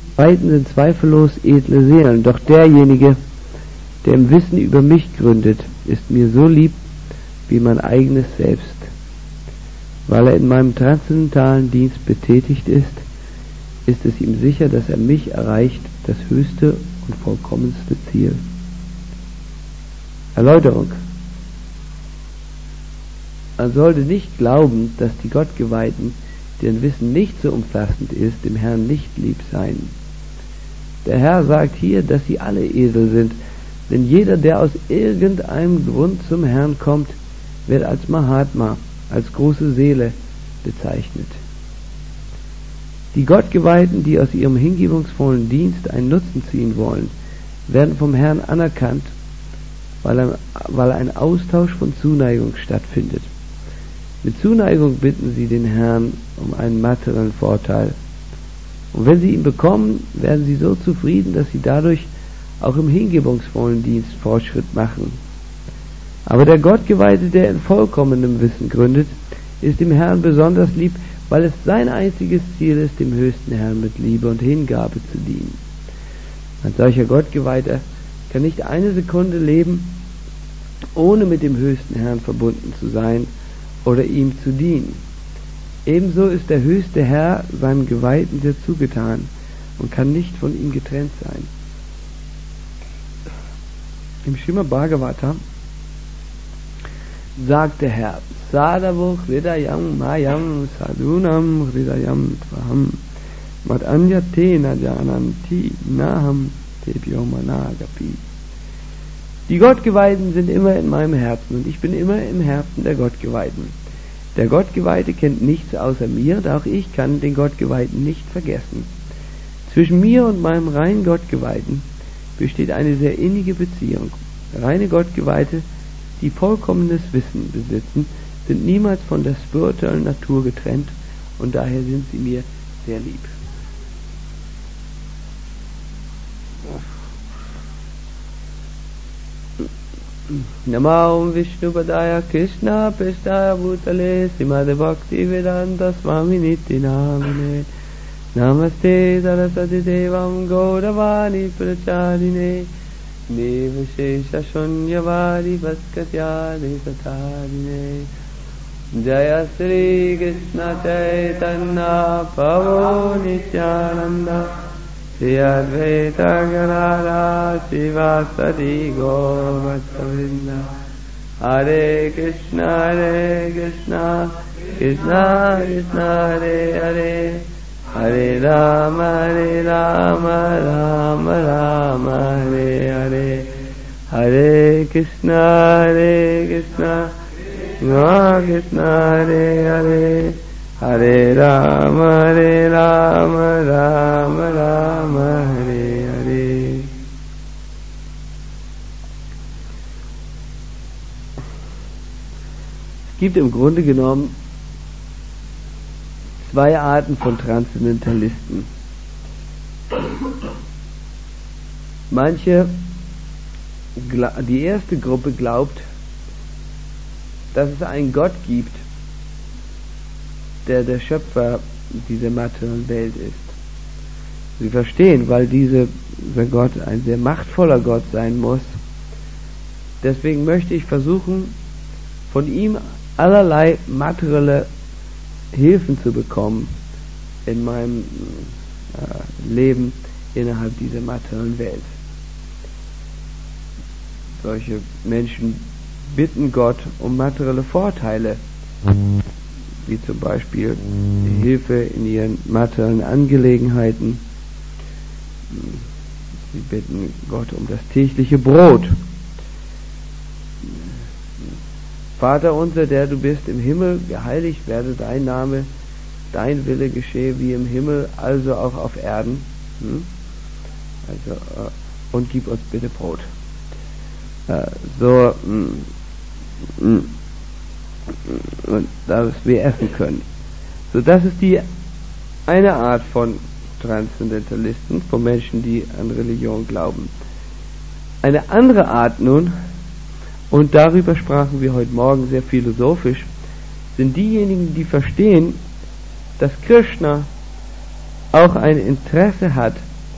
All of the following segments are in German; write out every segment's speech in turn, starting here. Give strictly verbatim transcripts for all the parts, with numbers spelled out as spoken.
Beiden sind zweifellos edle Seelen, doch derjenige, der im Wissen über mich gründet, ist mir so lieb wie mein eigenes Selbst. Weil er in meinem transzendentalen Dienst betätigt ist, ist es ihm sicher, dass er mich erreicht, das höchste und vollkommenste Ziel. Erläuterung. Man sollte nicht glauben, dass die Gottgeweihten, deren Wissen nicht so umfassend ist, dem Herrn nicht lieb seien. Der Herr sagt hier, dass sie alle Esel sind, denn jeder, der aus irgendeinem Grund zum Herrn kommt, wird als Mahatma, als große Seele bezeichnet. Die Gottgeweihten, die aus ihrem hingebungsvollen Dienst einen Nutzen ziehen wollen, werden vom Herrn anerkannt, weil ein, weil ein Austausch von Zuneigung stattfindet. Mit Zuneigung bitten sie den Herrn um einen materiellen Vorteil. Und wenn sie ihn bekommen, werden sie so zufrieden, dass sie dadurch auch im hingebungsvollen Dienst Fortschritt machen. Aber der Gottgeweihte, der in vollkommenem Wissen gründet, ist dem Herrn besonders lieb, weil es sein einziges Ziel ist, dem höchsten Herrn mit Liebe und Hingabe zu dienen. Ein solcher Gottgeweihter kann nicht eine Sekunde leben, ohne mit dem höchsten Herrn verbunden zu sein oder ihm zu dienen. Ebenso ist der höchste Herr seinem Geweihten sehr zugetan und kann nicht von ihm getrennt sein. Im Srimad Bhagavatam sagt der Herr: Sadavo hridayam mayam sadhunam hridayam tvaham mad anyate na jananti naham tebhyo managapi. Die Gottgeweihten sind immer in meinem Herzen und ich bin immer im Herzen der Gottgeweihten. Der Gottgeweihte kennt nichts außer mir, doch auch ich kann den Gottgeweihten nicht vergessen. Zwischen mir und meinem reinen Gottgeweihten besteht eine sehr innige Beziehung. Reine Gottgeweihte, die vollkommenes Wissen besitzen, sind niemals von der spirituellen Natur getrennt und daher sind sie mir sehr lieb. Namo Vishnu Padaya Krishna Prestaya Bhutale Srimad Bhakti Vedanta Swami Niti Namane Namaste Saraswati Devam Gauravani Pracharine Devashesha Shunyavari Vaskatyade Satarine Jaya Sri Krishna Chaitanya Prabhu Nityananda Sri Advaita Gadadhara Srivasadi Gauravatsavinda Hare Krishna Hare Krishna Krishna Krishna Hare Hare Hare Rama Hare Rama Rama Rama Hare Hare Hare Krishna Hare Krishna Krishna Krishna Hare Hare Hare Rama Hare Rama Rama Rama Hare Hare. Es gibt im Grunde genommen zwei Arten von Transzendentalisten. Manche, die erste Gruppe glaubt, dass es einen Gott gibt, der der Schöpfer dieser materiellen Welt ist. Sie verstehen, weil diese, dieser Gott ein sehr machtvoller Gott sein muss. Deswegen möchte ich versuchen, von ihm allerlei materielle Hilfen zu bekommen in meinem äh, Leben innerhalb dieser materiellen Welt. Solche Menschen bitten Gott um materielle Vorteile, wie zum Beispiel Hilfe in ihren materiellen Angelegenheiten. Sie bitten Gott um das tägliche Brot. Vater unser, der du bist im Himmel, geheiligt werde dein Name, dein Wille geschehe wie im Himmel, also auch auf Erden. Hm? Also, äh, und gib uns bitte Brot. Äh, so, mh, mh, und dass wir essen können. So, das ist die eine Art von Transzendentalisten, von Menschen, die an Religion glauben. Eine andere Art nun, und darüber sprachen wir heute Morgen sehr philosophisch, sind diejenigen, die verstehen, dass Krishna auch ein Interesse hat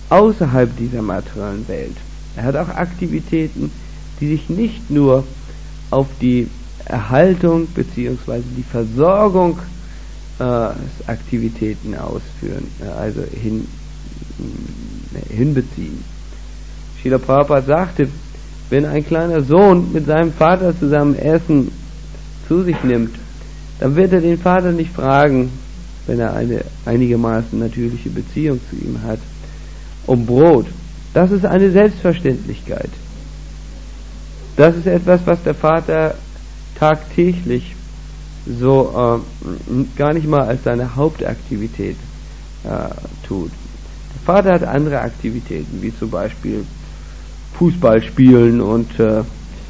außerhalb dieser materiellen Welt. Er hat auch Aktivitäten, die sich nicht nur auf die Erhaltung bzw. die Versorgung äh, Aktivitäten ausführen, also hin, hinbeziehen. Srila Prabhupada sagte, wenn ein kleiner Sohn mit seinem Vater zusammen Essen zu sich nimmt, dann wird er den Vater nicht fragen, wenn er eine einigermaßen natürliche Beziehung zu ihm hat, um Brot. Das ist eine Selbstverständlichkeit. Das ist etwas, was der Vater tagtäglich so äh, gar nicht mal als seine Hauptaktivität äh, tut. Der Vater hat andere Aktivitäten, wie zum Beispiel Fußball spielen und äh,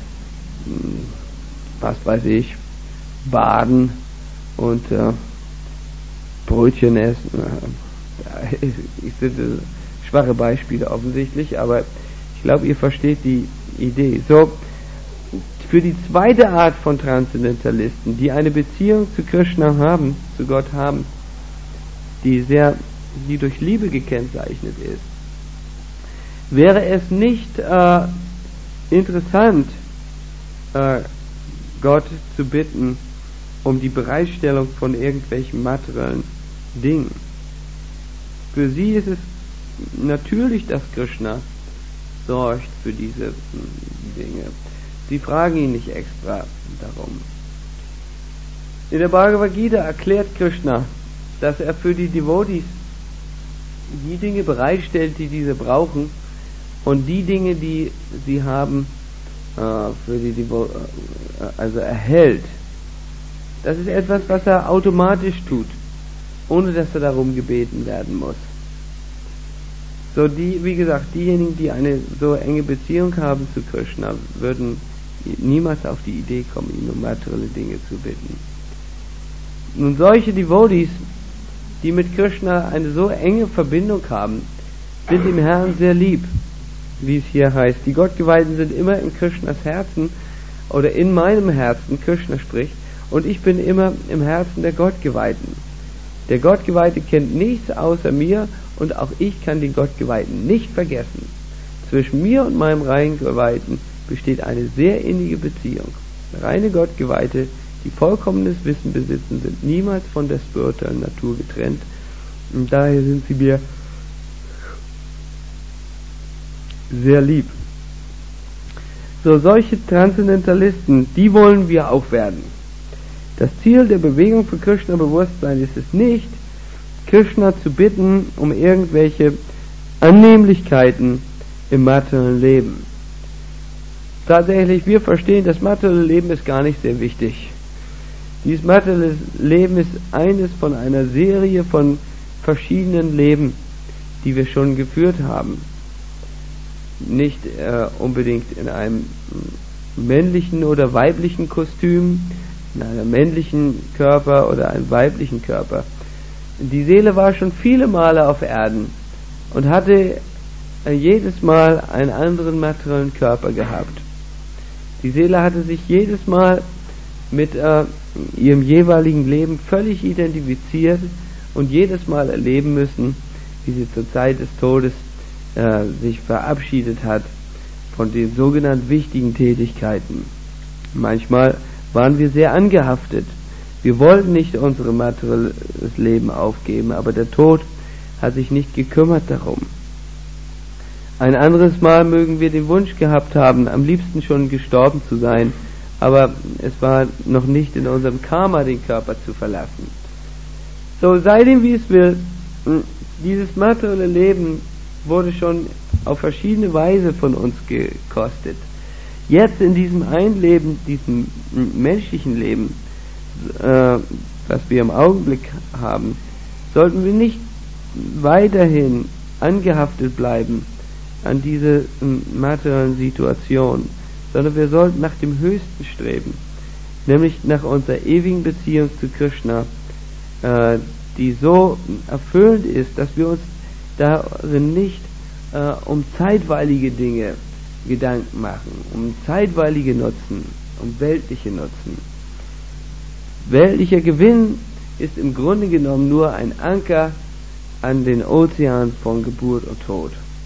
was weiß ich, baden und äh, Brötchen essen. Ich sind schwache Beispiele offensichtlich, aber ich glaube, ihr versteht die Idee. So, für die zweite Art von Transzendentalisten, die eine Beziehung zu Krishna haben, zu Gott haben, die sehr, die durch Liebe gekennzeichnet ist, wäre es nicht äh, interessant, äh, Gott zu bitten um die Bereitstellung von irgendwelchen materiellen Dingen. Für sie ist es natürlich, dass Krishna sorgt für diese Dinge. Sie fragen ihn nicht extra darum. In der Bhagavad Gita erklärt Krishna, dass er für die Devotees die Dinge bereitstellt, die diese brauchen, und die Dinge, die sie haben, äh, für die Devo- also erhält. Das ist etwas, was er automatisch tut, ohne dass er darum gebeten werden muss. So, die, wie gesagt, diejenigen, die eine so enge Beziehung haben zu Krishna, würden niemals auf die Idee kommen, ihn um materielle Dinge zu bitten. Nun, solche Devotees, die mit Krishna eine so enge Verbindung haben, sind dem Herrn sehr lieb, wie es hier heißt. Die Gottgeweihten sind immer in Krishnas Herzen oder in meinem Herzen, Krishna spricht, und ich bin immer im Herzen der Gottgeweihten. Der Gottgeweihte kennt nichts außer mir, und auch ich kann den Gottgeweihten nicht vergessen. Zwischen mir und meinem reinen Geweihten besteht eine sehr innige Beziehung. Reine Gottgeweihte, die vollkommenes Wissen besitzen, sind niemals von der spirituellen Natur getrennt, und daher sind sie mir sehr lieb. So, solche Transzendentalisten, die wollen wir auch werden. Das Ziel der Bewegung für Krishna-Bewusstsein ist es nicht, Krishna zu bitten um irgendwelche Annehmlichkeiten im materiellen Leben. Tatsächlich, wir verstehen, das materielle Leben ist gar nicht sehr wichtig. Dieses materielle Leben ist eines von einer Serie von verschiedenen Leben, die wir schon geführt haben. Nicht äh, unbedingt in einem männlichen oder weiblichen Kostüm, in einem männlichen Körper oder einem weiblichen Körper. Die Seele war schon viele Male auf Erden und hatte äh, jedes Mal einen anderen materiellen Körper gehabt. Die Seele hatte sich jedes Mal mit äh, ihrem jeweiligen Leben völlig identifiziert und jedes Mal erleben müssen, wie sie zur Zeit des Todes äh, sich verabschiedet hat von den sogenannten wichtigen Tätigkeiten. Manchmal waren wir sehr angehaftet. Wir wollten nicht unser materielles Leben aufgeben, aber der Tod hat sich nicht gekümmert darum. Ein anderes Mal mögen wir den Wunsch gehabt haben, am liebsten schon gestorben zu sein, aber es war noch nicht in unserem Karma, den Körper zu verlassen. So, sei dem wie es will, dieses materielle Leben wurde schon auf verschiedene Weise von uns gekostet. Jetzt in diesem einen Leben, diesem menschlichen Leben, äh, was wir im Augenblick haben, sollten wir nicht weiterhin angehaftet bleiben an diese materiellen Situationen, sondern wir sollten nach dem Höchsten streben, nämlich nach unserer ewigen Beziehung zu Krishna, äh, die so erfüllend ist, dass wir uns darin nicht äh, um zeitweilige Dinge Gedanken machen, um zeitweilige Nutzen, um weltliche Nutzen. Weltlicher Gewinn ist im Grunde genommen nur ein Anker an den Ozean von Geburt und Tod.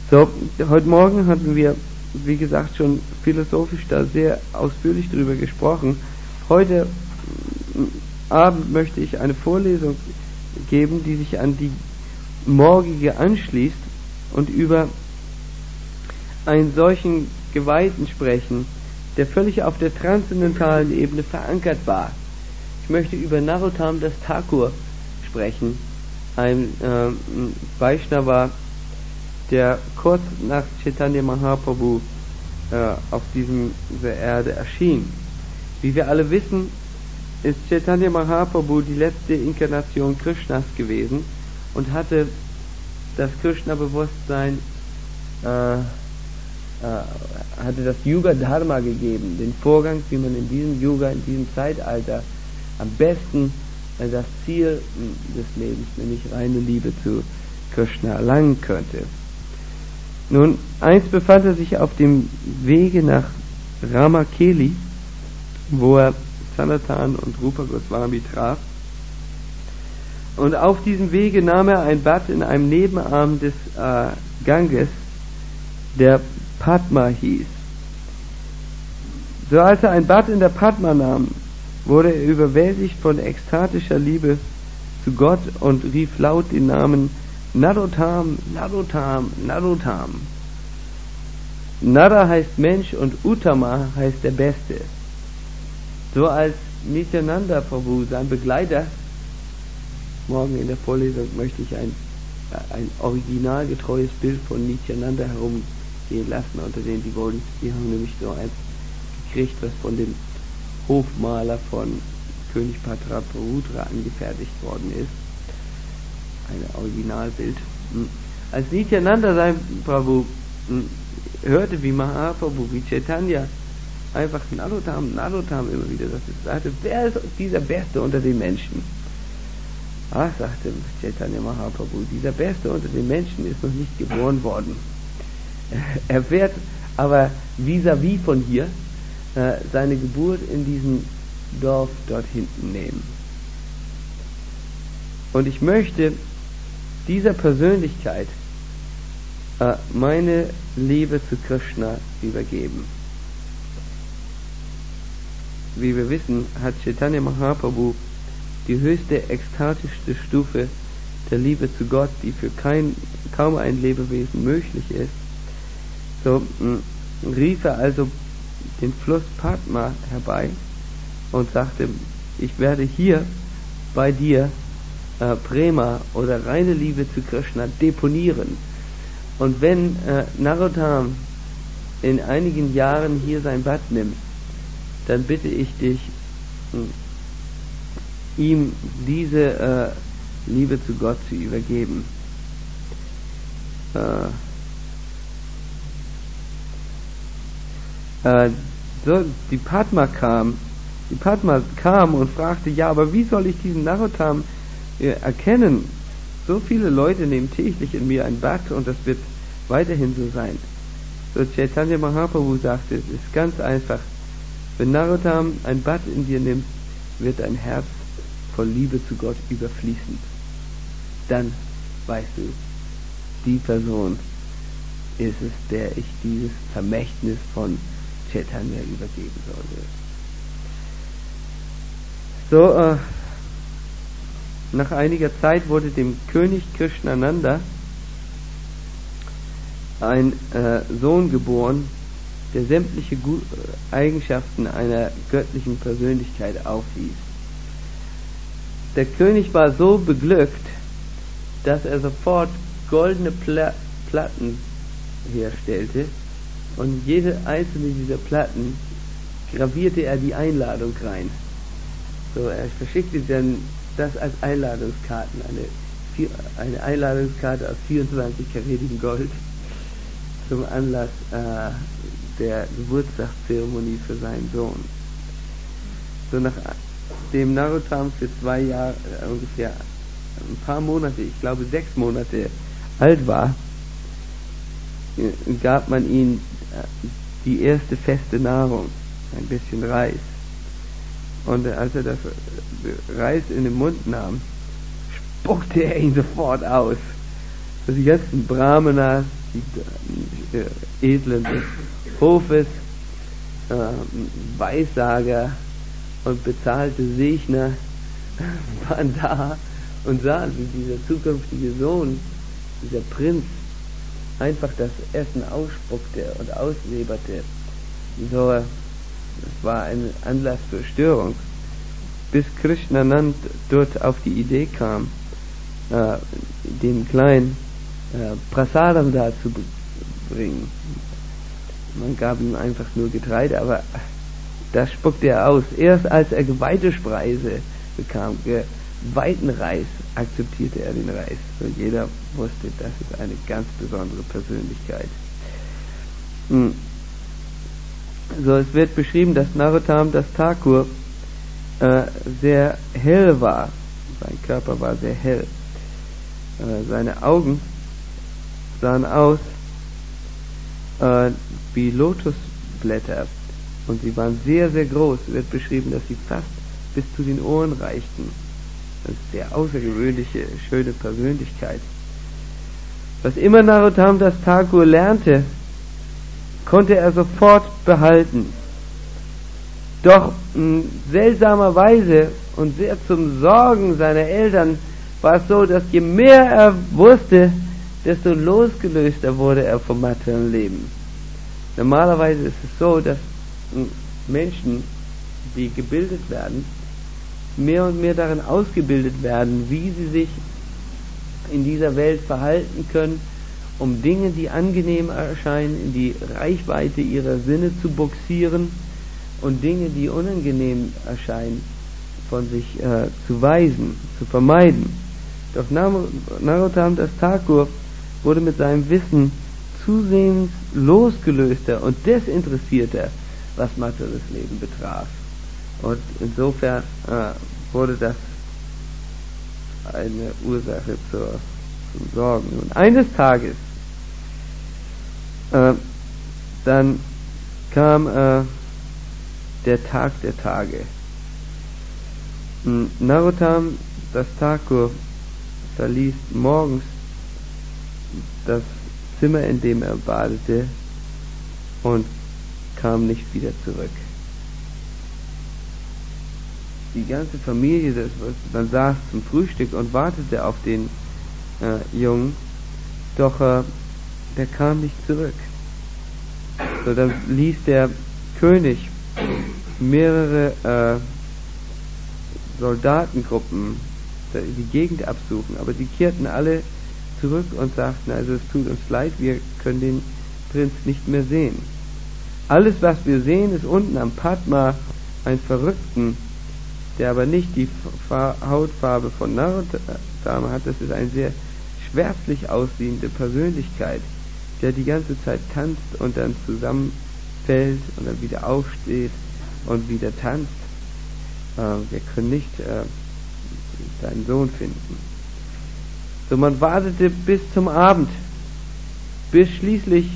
So, heute Morgen hatten wir, wie gesagt, schon philosophisch da sehr ausführlich drüber gesprochen. Heute Abend möchte ich eine Vorlesung geben, die sich an die morgige anschließt und über einen solchen Geweihten sprechen, der völlig auf der transzendentalen Ebene verankert war. Ich möchte über Narottam Das Thakur sprechen, ein äh, Vaishnava, der kurz nach Chaitanya Mahaprabhu äh, auf diesem, dieser Erde erschien. Wie wir alle wissen, ist Chaitanya Mahaprabhu die letzte Inkarnation Krishnas gewesen und hatte das Krishna-Bewusstsein, äh, äh, hatte das Yuga-Dharma gegeben, den Vorgang, wie man in diesem Yuga, in diesem Zeitalter am besten äh, das Ziel des Lebens, nämlich reine Liebe zu Krishna, erlangen könnte. Nun, einst befand er sich auf dem Wege nach Ramakeli, wo er Sanatan und Rupa Goswami traf. Und auf diesem Wege nahm er ein Bad in einem Nebenarm des äh, Ganges, der Padma hieß. So als er ein Bad in der Padma nahm, wurde er überwältigt von ekstatischer Liebe zu Gott und rief laut den Namen Narottam, Narottam, Narottam. Nara heißt Mensch und Uttama heißt der Beste. So als Nityananda Prabhu, sein Begleiter, morgen in der Vorlesung möchte ich ein, ein originalgetreues Bild von Nityananda herumgehen lassen unter den Devotees. Die haben nämlich so eins gekriegt, was von dem Hofmaler von König Patraparudra angefertigt worden ist. Ein Originalbild. Als Nityananda sein Prabhu hörte, wie Mahaprabhu, wie Chaitanya einfach Narottam, Narottam immer wieder sagte, wer ist dieser Beste unter den Menschen? Ach, sagte Chaitanya Mahaprabhu, dieser Beste unter den Menschen ist noch nicht geboren worden. Er wird aber vis-à-vis von hier äh, seine Geburt in diesem Dorf dort hinten nehmen. Und ich möchte dieser Persönlichkeit äh, meine Liebe zu Krishna übergeben. Wie wir wissen, hat Chaitanya Mahaprabhu die höchste, ekstatischste Stufe der Liebe zu Gott, die für kein, kaum ein Lebewesen möglich ist. So mh, rief er also den Fluss Padma herbei und sagte, ich werde hier bei dir äh, Prema oder reine Liebe zu Krishna deponieren. Und wenn äh, Narottam in einigen Jahren hier sein Bad nimmt, dann bitte ich dich, mh, ihm diese äh, Liebe zu Gott zu übergeben. Äh, äh, so, die Padma kam, die Padma kam und fragte, ja, aber wie soll ich diesen Narottam äh, erkennen? So viele Leute nehmen täglich in mir ein Bad und das wird weiterhin so sein. So Chaitanya Mahaprabhu sagte, es ist ganz einfach. Wenn Narottam ein Bad in dir nimmt, wird dein Herz voll Liebe zu Gott überfließend. Dann weißt du, die Person ist es, der ich dieses Vermächtnis von Chaitanya übergeben sollte. So, äh, nach einiger Zeit wurde dem König Krishnananda ein äh, Sohn geboren, der sämtliche Gu- Eigenschaften einer göttlichen Persönlichkeit aufwies. Der König war so beglückt, dass er sofort goldene Pla- Platten herstellte und jede einzelne dieser Platten gravierte er die Einladung rein. So, er verschickte dann das als Einladungskarten, eine, vier, eine Einladungskarte aus vierundzwanzig karätigem Gold zum Anlass äh, der Geburtstagszeremonie für seinen Sohn. So, nachdem Narottam für zwei Jahre, äh, ungefähr ein paar Monate, ich glaube sechs Monate alt war, gab man ihm die erste feste Nahrung, ein bisschen Reis. Und als er das Reis in den Mund nahm, spuckte er ihn sofort aus. Also die ganzen Brahmanas die äh, Edlen des Hofes, äh, Weissager und bezahlte Segner waren da und sahen, wie dieser zukünftige Sohn, dieser Prinz, einfach das Essen ausspuckte und ausleberte. So, das war ein Anlass zur Störung, bis Krishnanand dort auf die Idee kam, äh, den kleinen äh, Prasadam da zu bringen. Man gab ihm einfach nur Getreide, aber das spuckte er aus. Erst als er geweihte Speise bekam, geweihten Reis, akzeptierte er den Reis. So jeder wusste, das ist eine ganz besondere Persönlichkeit. Hm. So, es wird beschrieben, dass Narottam Das Thakur äh, sehr hell war. Sein Körper war sehr hell. Äh, seine Augen sahen aus äh, wie Lotusblätter und sie waren sehr, sehr groß. Es wird beschrieben, dass sie fast bis zu den Ohren reichten. Das ist eine sehr außergewöhnliche, schöne Persönlichkeit. Was immer Narottam Das Thakur lernte, konnte er sofort behalten. Doch mh, seltsamerweise und sehr zum Sorgen seiner Eltern war es so, dass je mehr er wusste, desto losgelöster wurde er vom materiellen Leben. Normalerweise ist es so, dass mh, Menschen, die gebildet werden, mehr und mehr darin ausgebildet werden, wie sie sich in dieser Welt verhalten können, um Dinge, die angenehm erscheinen, in die Reichweite ihrer Sinne zu boxieren und Dinge, die unangenehm erscheinen, von sich äh, zu weisen, zu vermeiden. Doch Narottam Das Thakur wurde mit seinem Wissen zusehends losgelöster und desinteressierter, was materielles Leben betraf. Und insofern äh, wurde das eine Ursache zur, zum Sorgen. Und eines Tages, äh, dann kam äh, der Tag der Tage. Narottam Das Thakur verließ morgens das Zimmer, in dem er badete, und kam nicht wieder zurück. Die ganze Familie, das, man saß zum Frühstück und wartete auf den äh, Jungen, doch äh, der kam nicht zurück. So, dann ließ der König mehrere äh, Soldatengruppen die Gegend absuchen, aber die kehrten alle zurück und sagten, also es tut uns leid, wir können den Prinz nicht mehr sehen. Alles, was wir sehen, ist unten am Padma ein Verrückten, der aber nicht die Fa- Hautfarbe von Narottam hat. Das ist eine sehr schwärzlich aussehende Persönlichkeit, der die ganze Zeit tanzt und dann zusammenfällt und dann wieder aufsteht und wieder tanzt. Äh, wir können nicht äh, seinen Sohn finden. So, man wartete bis zum Abend, bis schließlich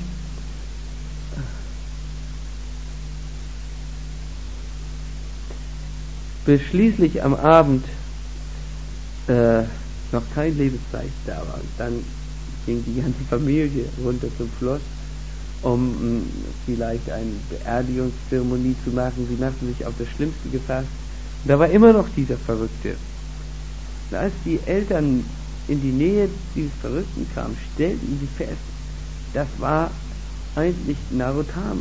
bis schließlich am Abend äh, noch kein Lebenszeichen da war. Und dann ging die ganze Familie runter zum Schloss, um mh, vielleicht eine Beerdigungszeremonie zu machen. Sie machten sich auf das Schlimmste gefasst. Und da war immer noch dieser Verrückte. Und als die Eltern in die Nähe dieses Verrückten kamen, stellten sie fest, das war eigentlich Narottam.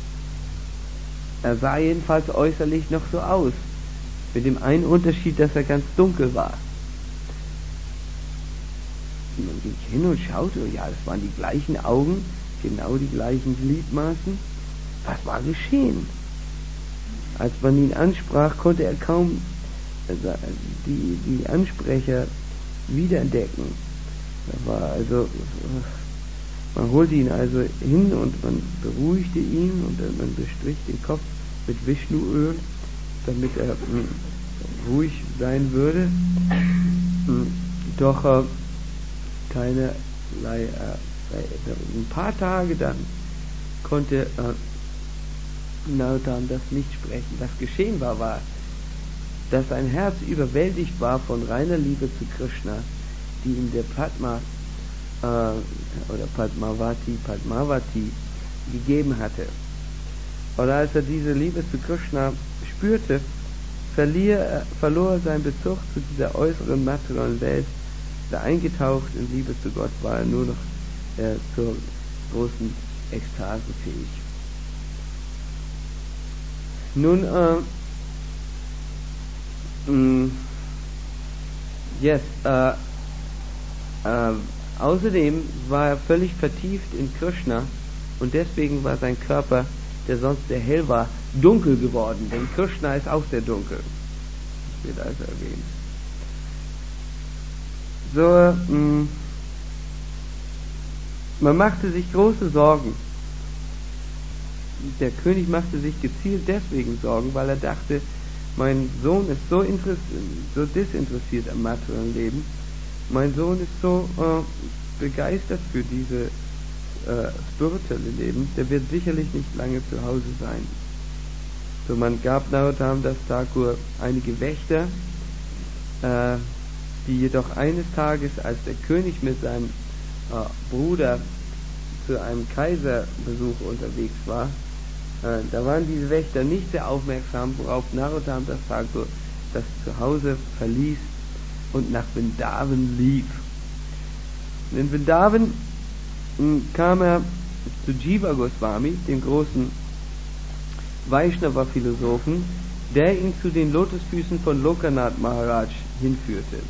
Er sah jedenfalls äußerlich noch so aus, mit dem einen Unterschied, dass er ganz dunkel war. Und man ging hin und schaute, ja, das waren die gleichen Augen, genau die gleichen Gliedmaßen. Was war geschehen? Als man ihn ansprach, konnte er kaum die, die Ansprecher wiederentdecken. Da war also, man holte ihn also hin und man beruhigte ihn und man bestrich den Kopf mit Vishnuöl, damit er mh, ruhig sein würde. Doch äh, keinerlei, äh, ein paar Tage dann konnte äh, Narottam das nicht sprechen. Was geschehen war, war, dass sein Herz überwältigt war von reiner Liebe zu Krishna, die ihm der Padma äh, oder Padmavati, Padmavati gegeben hatte. Und als er diese Liebe zu Krishna spürte, verlier, verlor er seinen Bezug zu dieser äußeren materiellen Welt. Da eingetaucht in Liebe zu Gott war er nur noch äh, zur großen Ekstase fähig. Nun, äh, mh, yes, äh, äh, außerdem war er völlig vertieft in Krishna und deswegen war sein Körper, der sonst sehr hell war, dunkel geworden, denn Krishna ist auch sehr dunkel. Das wird also erwähnt. So, mh, man machte sich große Sorgen. Der König machte sich gezielt deswegen Sorgen, weil er dachte, mein Sohn ist so, so desinteressiert am materiellen Leben, mein Sohn ist so äh, begeistert für diese äh, spirituelle Leben, der wird sicherlich nicht lange zu Hause sein. So, man gab Narottam Das Thakur einige Wächter, äh, die jedoch eines Tages, als der König mit seinem äh, Bruder zu einem Kaiserbesuch unterwegs war, äh, da waren diese Wächter nicht sehr aufmerksam, worauf Narottam Das Thakur das Zuhause verließ und nach Vrindavan lief. In Vrindavan mh, kam er zu Jiva Goswami, dem großen Vaishnava-Philosophen, der ihn zu den Lotusfüßen von Lokanath Maharaj hinführte.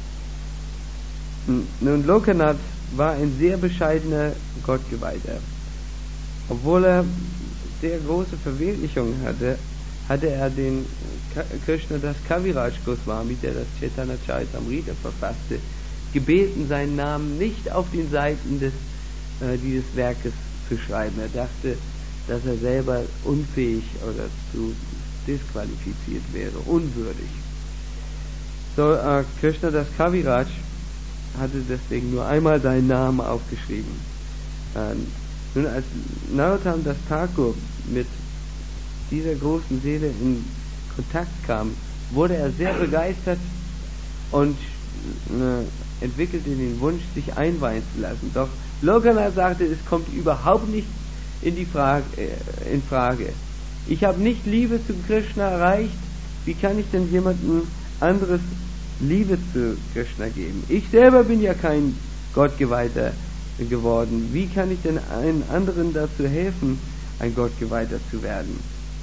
Nun, Lokanath war ein sehr bescheidener Gottgeweihter. Obwohl er sehr große Verwirklichungen hatte, hatte er den Krishna Das Kaviraj Goswami, der das Chaitanya Charitamrita verfasste, gebeten, seinen Namen nicht auf den Seiten des, äh, dieses Werkes zu schreiben. Er dachte, dass er selber unfähig oder zu disqualifiziert wäre, unwürdig. So, äh, Krishna Das Kaviraj hatte deswegen nur einmal seinen Namen aufgeschrieben. Äh, nun, als Narottam Das Thakur mit dieser großen Seele in Kontakt kam, wurde er sehr begeistert und äh, entwickelte den Wunsch, sich einweihen zu lassen. Doch Lokanath sagte, es kommt überhaupt nicht in die Frage, äh, in Frage. Ich habe nicht Liebe zu Krishna erreicht. Wie kann ich denn jemandem anderes Liebe zu Krishna geben? Ich selber bin ja kein Gottgeweihter geworden. Wie kann ich denn einen anderen dazu helfen, ein Gottgeweihter zu werden?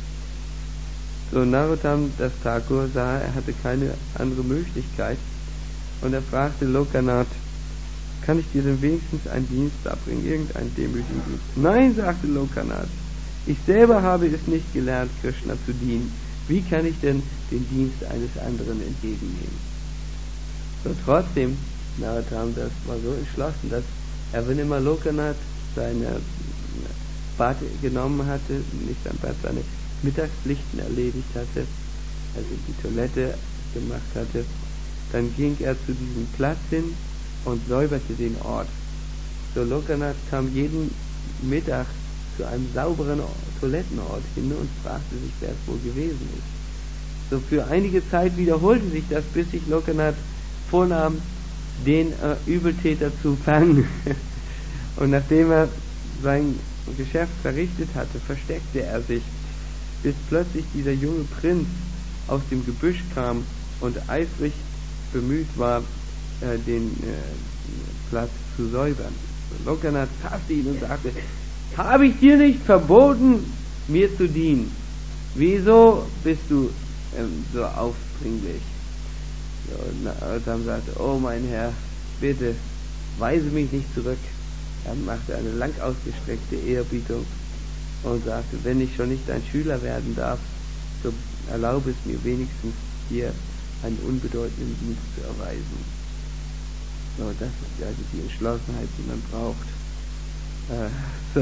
So, Narottam Das Thakur sah, er hatte keine andere Möglichkeit und er fragte Lokanath, kann ich dir denn wenigstens einen Dienst abbringen, irgendeinen demütigen Dienst? Nein, sagte Lokanath, ich selber habe es nicht gelernt, Krishna zu dienen. Wie kann ich denn den Dienst eines anderen entgegennehmen? So, trotzdem, Narottam Das war so entschlossen, dass er, wenn immer Lokanath seine Bad genommen hatte, nicht sein Bad, seine Mittagspflichten erledigt hatte, also die Toilette gemacht hatte, dann ging er zu diesem Platz hin und säuberte den Ort. So, Lokanath kam jeden Mittag zu einem sauberen Toilettenort hin und fragte sich, wer es wohl gewesen ist. So, für einige Zeit wiederholte sich das, bis sich Lokanath vornahm, den äh, Übeltäter zu fangen. Und nachdem er sein Geschäft verrichtet hatte, versteckte er sich, bis plötzlich dieser junge Prinz aus dem Gebüsch kam und eifrig bemüht war, äh, den äh, Platz zu säubern. Lokanath fasste ihn und sagte, habe ich dir nicht verboten, mir zu dienen? Wieso bist du ähm, so aufdringlich? Und Narottam sagte, oh mein Herr, bitte, weise mich nicht zurück. Er machte eine lang ausgestreckte Ehrerbietung und sagte, wenn ich schon nicht dein Schüler werden darf, so erlaube es mir wenigstens, dir einen unbedeutenden Dienst zu erweisen. So, das ist also die Entschlossenheit, die man braucht. Äh, so,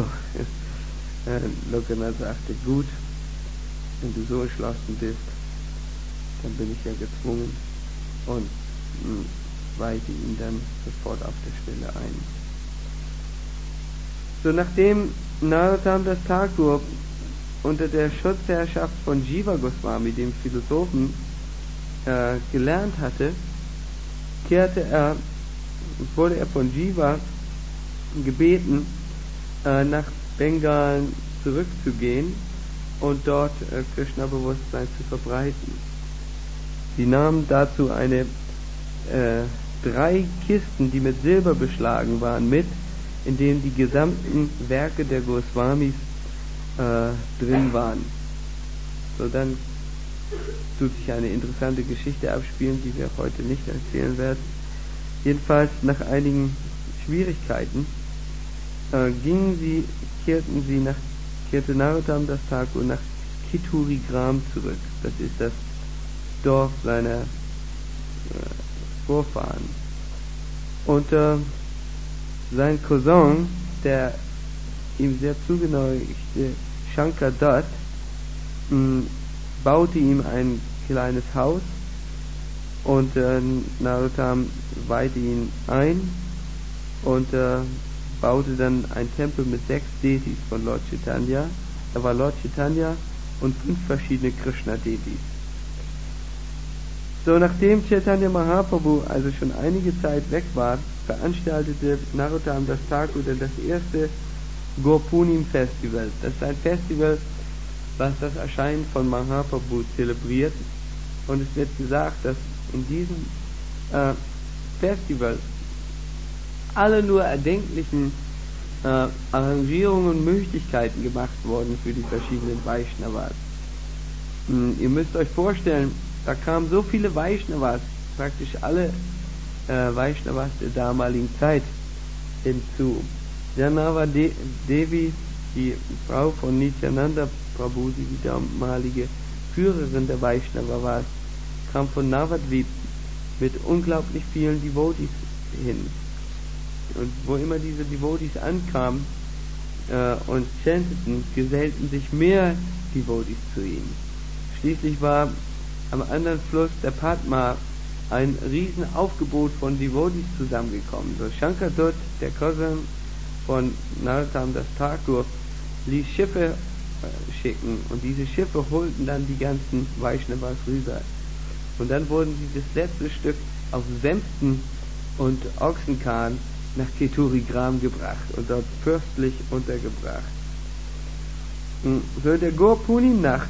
äh, Lokanath sagte, gut, wenn du so entschlossen bist, dann bin ich ja gezwungen, und mh, weihte ihn dann sofort auf der Stelle ein. So, nachdem Narottam Das Thakur unter der Schutzherrschaft von Jiva Goswami, dem Philosophen, äh, gelernt hatte, kehrte er, wurde er von Jiva gebeten, äh, nach Bengal zurückzugehen und dort äh, Krishna-Bewusstsein zu verbreiten. Sie nahmen dazu eine äh, drei Kisten, die mit Silber beschlagen waren, mit, in denen die gesamten Werke der Goswamis äh, drin waren. So, dann tut sich eine interessante Geschichte abspielen, die wir heute nicht erzählen werden. Jedenfalls nach einigen Schwierigkeiten äh, gingen sie, kehrten sie nach kehrte Narottam Das Thakur nach Kiturigram zurück. Das ist das Dorf seiner äh, Vorfahren. Und äh, sein Cousin, der ihm sehr zugeneigte Shankar Dutt, mh, baute ihm ein kleines Haus und äh, Narottam weihte ihn ein und äh, baute dann ein Tempel mit sechs Detis von Lord Chaitanya. Er war Lord Chaitanya und fünf verschiedene Krishna-Detis. So, nachdem Chaitanya Mahaprabhu also schon einige Zeit weg war, veranstaltete Narottam Das Thakur dann das erste Gurpunim Festival. Das ist ein Festival, was das Erscheinen von Mahaprabhu zelebriert. Und es wird gesagt, dass in diesem äh, Festival alle nur erdenklichen äh, Arrangierungen und Möglichkeiten gemacht worden für die verschiedenen Vaishnavas. Hm, ihr müsst euch vorstellen, da kamen so viele Vaishnavas, praktisch alle äh, Vaishnavas der damaligen Zeit hinzu. Janava De- Devi, die Frau von Nityananda Prabhu, die die damalige Führerin der Vaishnava war, kam von Navadvip mit unglaublich vielen Devotees hin. Und wo immer diese Devotees ankamen äh, und chanteten, gesellten sich mehr Devotees zu ihm. Schließlich war am anderen Fluss der Padma ein riesen Aufgebot von Devotees zusammengekommen. So Shankar Dutt, der Cousin von Narottam Das Thakur, ließ Schiffe äh, schicken und diese Schiffe holten dann die ganzen Vaishnavas rüber. Und dann wurden sie das letzte Stück auf Sämten und Ochsenkahn nach Keturigram gebracht und dort fürstlich untergebracht. So in der Gurpunim-Nacht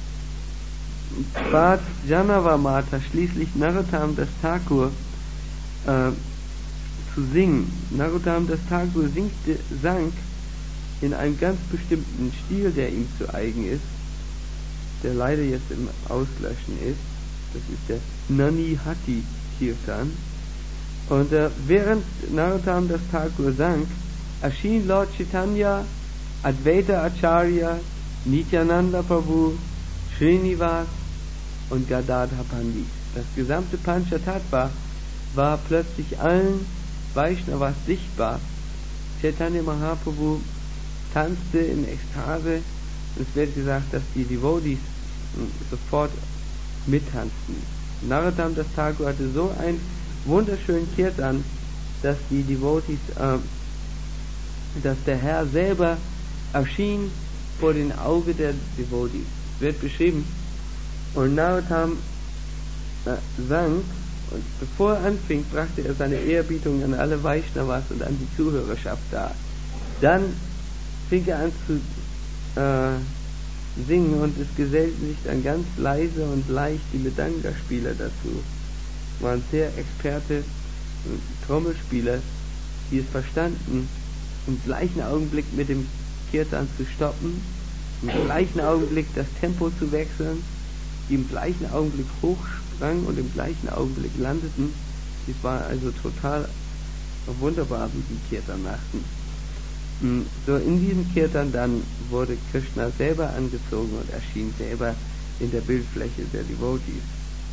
bat Janava Mata schließlich Narottam Das Thakur äh, zu singen. Narottam Das Thakur singte, sang in einem ganz bestimmten Stil, der ihm zu eigen ist, der leider jetzt im Auslöschen ist. Das ist der Nani Hati Kirtan. Und äh, während Narottam Das Thakur sang, erschien Lord Chaitanya, Advaita Acharya, Nityananda Prabhu, Srinivas und Gadadhar Pandit. Das gesamte Panchatattva war plötzlich allen Vaishnavas sichtbar. Chaitanya Mahaprabhu tanzte in Ekstase. Es wird gesagt, dass die Devotees sofort mittanzten. Narottam Das Thakur hatte so einen wunderschönen Kirtan, dass die Devotees, äh, dass der Herr selber erschien vor den Augen der Devotees. Es wird beschrieben, und Narottam äh, sang, und bevor er anfing, brachte er seine Ehrerbietung an alle Vaishnavas und an die Zuhörerschaft dar. Dann fing er an zu äh, singen und es gesellten sich dann ganz leise und leicht die Mridanga-Spieler dazu. Es waren sehr Experte Trommelspieler, die es verstanden, im gleichen Augenblick mit dem Kirtan zu stoppen, im gleichen Augenblick das Tempo zu wechseln, die im gleichen Augenblick hochsprangen und im gleichen Augenblick landeten. Es war also total wunderbar, wie die Kirtan machten. So, in diesem Kirtan dann wurde Krishna selber angezogen und erschien selber in der Bildfläche der Devotees.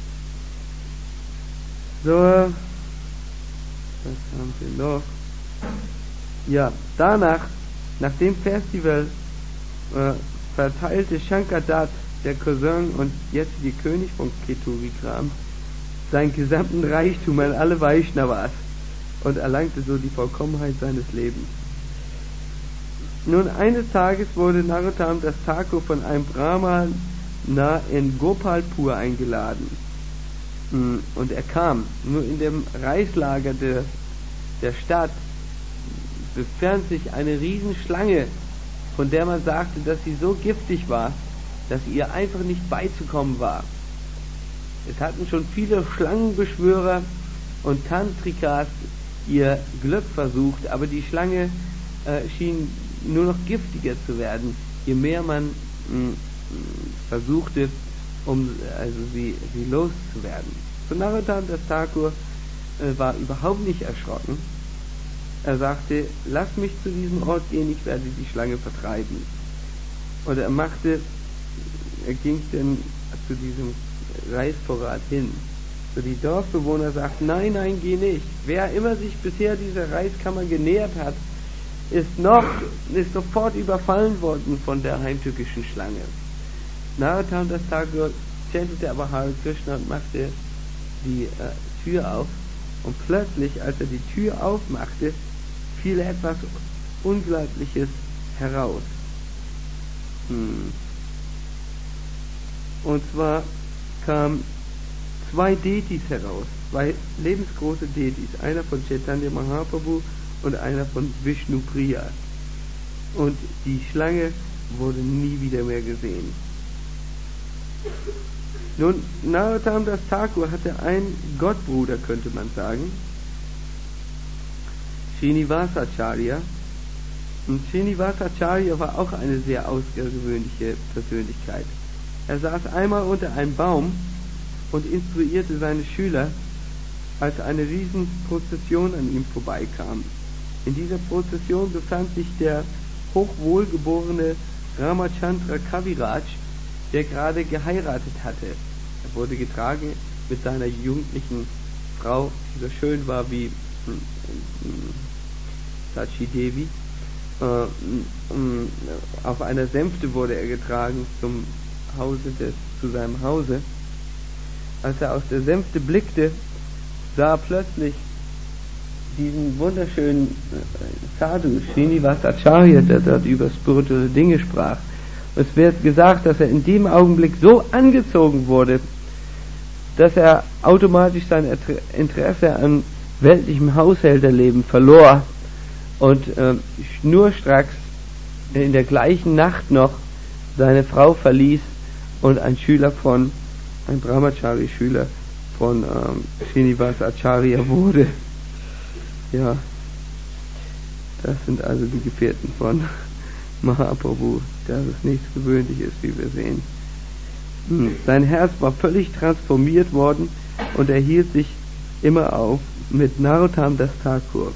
So, was haben wir noch? Ja, danach, nach dem Festival, äh, verteilte Shankar Dutt, der Cousin und jetzige König von Keturigram, seinen gesamten Reichtum an alle Vaishnavas und erlangte so die Vollkommenheit seines Lebens. Nun, eines Tages wurde Narottam Das Thakur von einem Brahmana in Gopalpur eingeladen. Und er kam. Nur in dem Reislager der, der Stadt befand sich eine Riesenschlange, von der man sagte, dass sie so giftig war, dass ihr einfach nicht beizukommen war. Es hatten schon viele Schlangenbeschwörer und Tantrikas ihr Glück versucht, aber die Schlange äh, schien nur noch giftiger zu werden, je mehr man mh, versuchte, um also sie, sie loszuwerden. So Narottam Das Thakur äh, war überhaupt nicht erschrocken. Er sagte, lass mich zu diesem Ort gehen, ich werde die Schlange vertreiben. Und er machte, er ging dann zu diesem Reisvorrat hin. So die Dorfbewohner sagten, nein, nein, geh nicht. Wer immer sich bisher dieser Reiskammer genähert hat, ist noch, ist sofort überfallen worden von der heimtückischen Schlange. Narottam Das Thakur chantete aber Hare Krishna und machte die äh, Tür auf. Und plötzlich, als er die Tür aufmachte, fiel etwas Unglaubliches heraus. Hm. Und zwar kamen zwei Detis heraus, zwei lebensgroße Detis, einer von Chaitanya Mahaprabhu und einer von Vishnu Priya. Und die Schlange wurde nie wieder mehr gesehen. Nun, Narottam Das Thakur hatte einen Gottbruder, könnte man sagen, Srinivasacharya. Und Srinivasacharya war auch eine sehr außergewöhnliche Persönlichkeit. Er saß einmal unter einem Baum und instruierte seine Schüler, als eine riesen Prozession an ihm vorbeikam. In dieser Prozession befand sich der hochwohlgeborene Ramachandra Kaviraj, der gerade geheiratet hatte. Er wurde getragen mit seiner jugendlichen Frau, die so schön war wie Sachi Devi. Auf einer Sänfte wurde er getragen zum Hause des, zu seinem Hause. Als er aus der Sänfte blickte, sah er plötzlich diesen wunderschönen Sadhu, Srinivasacharya, der dort über spirituelle Dinge sprach. Es wird gesagt, dass er in dem Augenblick so angezogen wurde, dass er automatisch sein Interesse an weltlichem Haushälterleben verlor und äh, schnurstracks in der gleichen Nacht noch seine Frau verließ und ein Schüler von, ein Brahmachari-Schüler von ähm, Srinivasacharya wurde. Ja, das sind also die Gefährten von Mahaprabhu, dass es nichts Gewöhnliches, wie wir sehen. Hm. Sein Herz war völlig transformiert worden und er hielt sich immer auf mit Narottam Das Thakur.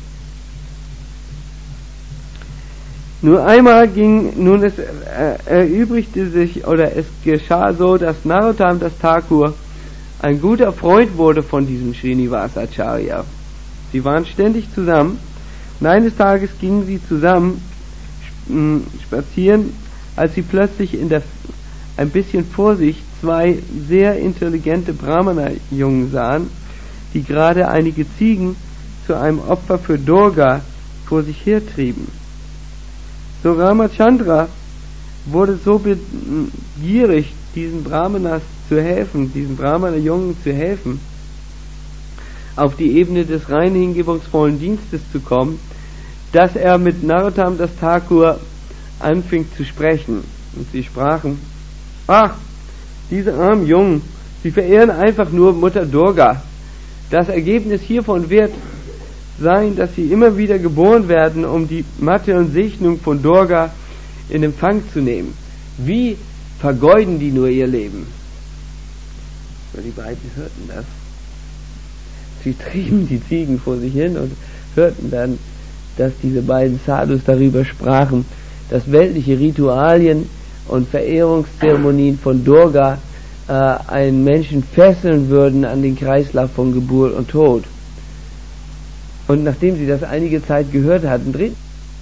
Nur einmal ging, nun es äh, erübrigte sich, oder es geschah so, dass Narottam Das Thakur ein guter Freund wurde von diesem Srinivasacharya. Sie waren ständig zusammen und eines Tages gingen sie zusammen mh, spazieren, als sie plötzlich in der, ein bisschen vor sich zwei sehr intelligente Brahmana-Jungen sahen, die gerade einige Ziegen zu einem Opfer für Durga vor sich hertrieben. So Ramachandra wurde so begierig, diesen Brahmanas zu helfen, diesen Brahmana-Jungen zu helfen, auf die Ebene des rein hingebungsvollen Dienstes zu kommen, dass er mit Narottam Das Thakur anfing zu sprechen. Und sie sprachen, ach, diese armen Jungen, sie verehren einfach nur Mutter Durga. Das Ergebnis hiervon wird sein, dass sie immer wieder geboren werden, um die Matte und Segnung von Durga in Empfang zu nehmen. Wie vergeuden die nur ihr Leben? So, die beiden hörten das. Sie trieben die Ziegen vor sich hin und hörten dann, dass diese beiden Sadhus darüber sprachen, dass weltliche Ritualien und Verehrungszeremonien von Durga äh, einen Menschen fesseln würden an den Kreislauf von Geburt und Tod. Und nachdem sie das einige Zeit gehört hatten, drehten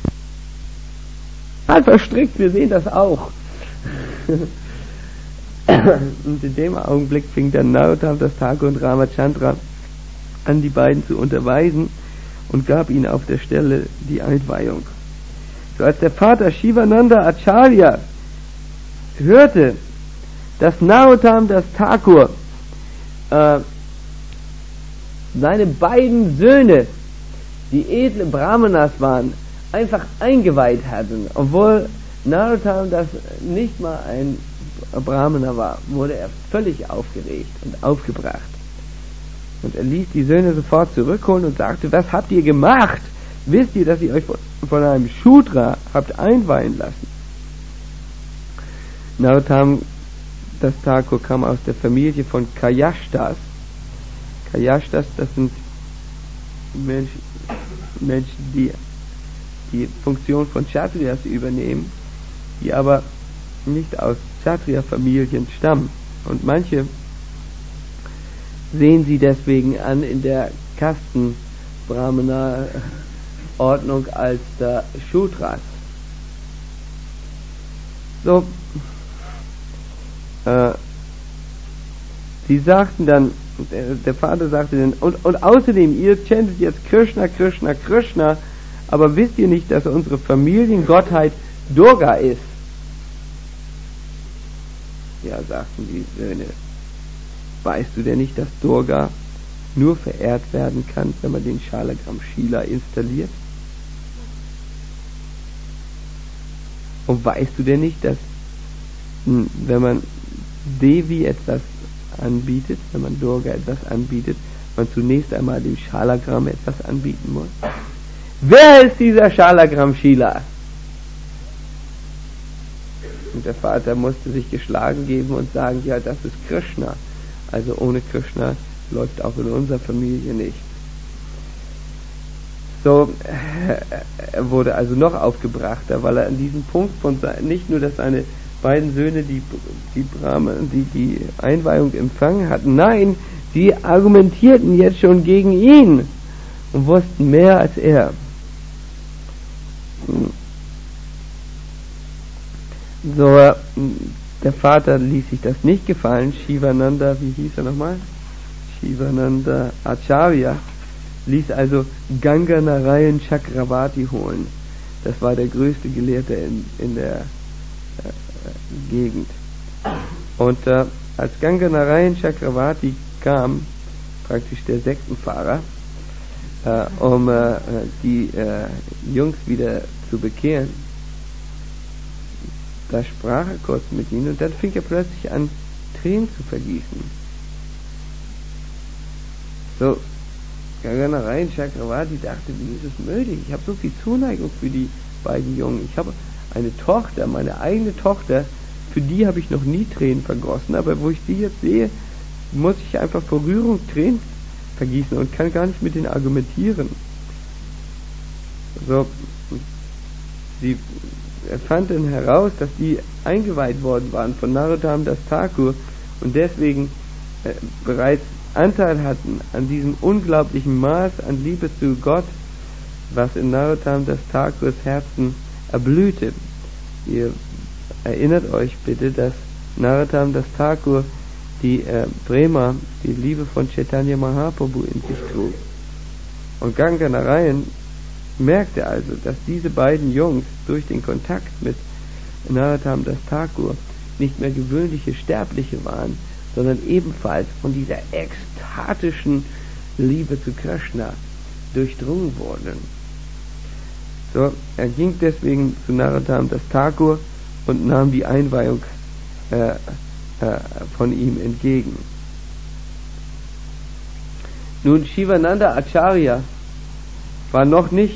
verstrickt, wir sehen das auch. Und in dem Augenblick fing dann Narottam Das Thakur und Ramachandra an, die beiden zu unterweisen und gab ihnen auf der Stelle die Einweihung. So als der Vater Shivananda Acharya hörte, dass Narottam Das Thakur äh, seine beiden Söhne, die edle Brahmanas waren, einfach eingeweiht hatten. Obwohl Narottam das nicht mal ein Brahmana war, wurde er völlig aufgeregt und aufgebracht. Und er ließ die Söhne sofort zurückholen und sagte, was habt ihr gemacht? Wisst ihr, dass ihr euch von einem Shudra habt einweihen lassen? Narottam das Thakur kam aus der Familie von Kayashtas. Kayashtas, das sind Menschen, Menschen die die Funktion von Kshatriyas übernehmen, die aber nicht aus Kshatriya-Familien stammen. Und manche sehen sie deswegen an in der Kasten-Brahmana-Ordnung als der Shudras. So, äh, sie sagten dann, der, der Vater sagte dann, und, und außerdem, ihr chantet jetzt Krishna, Krishna, Krishna, aber wisst ihr nicht, dass unsere Familiengottheit Durga ist? Ja, sagten die Söhne, weißt du denn nicht, dass Durga nur verehrt werden kann, wenn man den Shalagram Shila installiert? Und weißt du denn nicht, dass wenn man Devi etwas anbietet, wenn man Durga etwas anbietet, man zunächst einmal dem Shalagram etwas anbieten muss? Wer ist dieser Shalagram Shila? Und der Vater musste sich geschlagen geben und sagen, ja, das ist Krishna. Also ohne Krishna läuft auch in unserer Familie nicht. So, er wurde also noch aufgebrachter, weil er an diesem Punkt von nicht nur, dass seine beiden Söhne die, die, Brahman, die, die Einweihung empfangen hatten, nein, sie argumentierten jetzt schon gegen ihn und wussten mehr als er. So, der Vater ließ sich das nicht gefallen. Shivananda, wie hieß er nochmal? Shivananda Acharya ließ also Ganga Narayan Chakravarti holen. Das war der größte Gelehrte in, in der äh, Gegend. Und äh, als Ganga Narayan Chakravarti kam, praktisch der Sektenfahrer, äh, um äh, die äh, Jungs wieder zu bekehren, da sprach er kurz mit ihnen und dann fing er plötzlich an, Tränen zu vergießen. So, Ganga Narayan Chakravarti dachte, wie ist es möglich? Ich habe so viel Zuneigung für die beiden Jungen. Ich habe eine Tochter, meine eigene Tochter, für die habe ich noch nie Tränen vergossen, aber wo ich die jetzt sehe, muss ich einfach vor Rührung Tränen vergießen und kann gar nicht mit denen argumentieren. So, sie er fand dann heraus, dass die eingeweiht worden waren von Narottam Das Thakur und deswegen äh, bereits Anteil hatten an diesem unglaublichen Maß an Liebe zu Gott, was in Narottam Das Thakurs Herzen erblühte. Ihr erinnert euch bitte, dass Narottam Das Thakur die äh, Prema, die Liebe von Chaitanya Mahaprabhu in sich trug. Und Ganga Narayan merkte also, dass diese beiden Jungs durch den Kontakt mit Narottam Das Thakur nicht mehr gewöhnliche Sterbliche waren, sondern ebenfalls von dieser ekstatischen Liebe zu Krishna durchdrungen wurden. So, er ging deswegen zu Narottam Das Thakur und nahm die Einweihung äh, äh, von ihm entgegen. Nun, Shivananda Acharya war noch nicht,